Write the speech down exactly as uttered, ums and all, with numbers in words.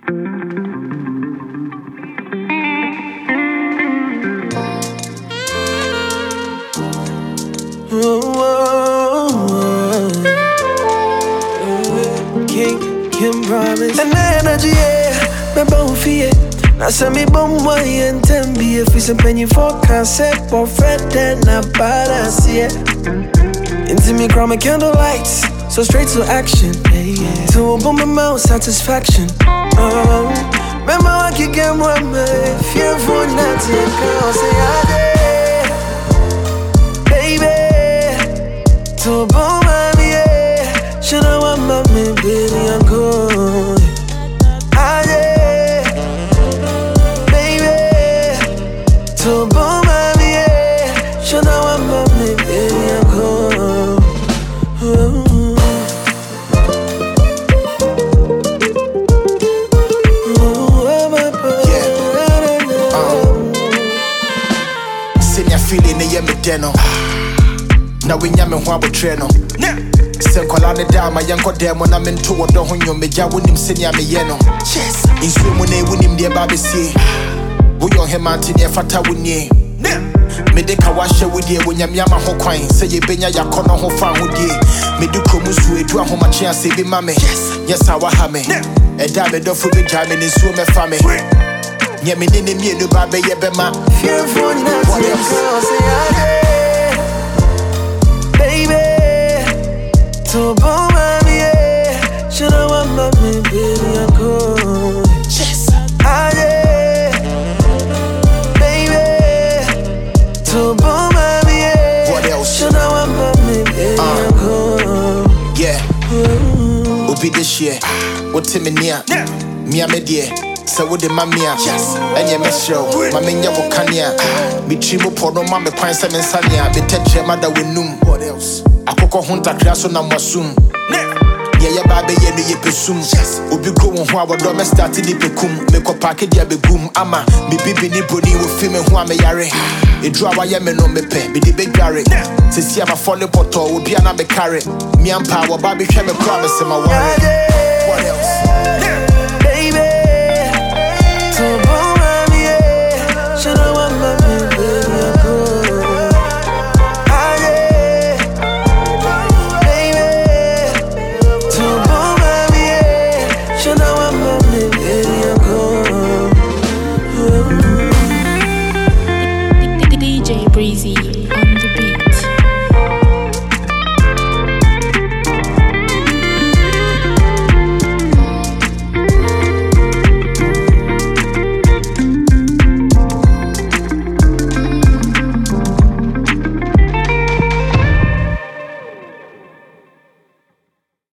King, Kim promise. And energy, yeah, me bound for it. Now send me bum one and ten be if it's a penny for concept or Fred then I balance, yeah. Into me crown my candle lights, so straight to action, yeah, yeah. To open my mouth, satisfaction. Um, remember I can get one man, fearful not to girl, say I did, baby. To open my yeah, should I want my man, baby, I'm good. I did, baby. To open my yeah, should I want my man, baby, I'm good. Feeling the yemi deno. Now we nyame ho abotre no. Se nkola ne da ma yenko dem na me nto wodo ho nyom meja wonim senia me ye no. Yes. Insu mu na wonim de ba besie. Wo yo hemante ne fata woni. Me de ka wa hye wodi e wonyame ama ho kwan. Se ye benya yakono ho fa ho die. Me de komu su edu ahoma kye ase bi ma me. Yes I wa ha me. E da me do fu bi ja me ni su me fa me. Yeah, me name me no baby, yeah, be my fearful not to girl, say I did, baby. To boom, yeah. Should I want my man, baby, I'm cool. Yes, I did, baby. To boom, yeah. What else? Should I want my man, baby, I'm cool. Yeah, Obi this year, what's in me near? Me, I'm a dear. So with the mamia, yes, and your show, my minya wokania. Me tribo pono mamma pine seven sania, be touch your mother with noom. What else? I coco hunter class on a wasum. Yeah, yeah, baby, yeah, no, you presume. Yes, Ubi go on who I would not start to dip a cum, make a packet, yeah, be boom, ama, me bibi ni brody with film and who I'm a yare. A draw I am no me pay, be the big garret. To see I'm a follow bottle, will be an abe carrot. Me and power, baby, try me promise in my wallet. What else?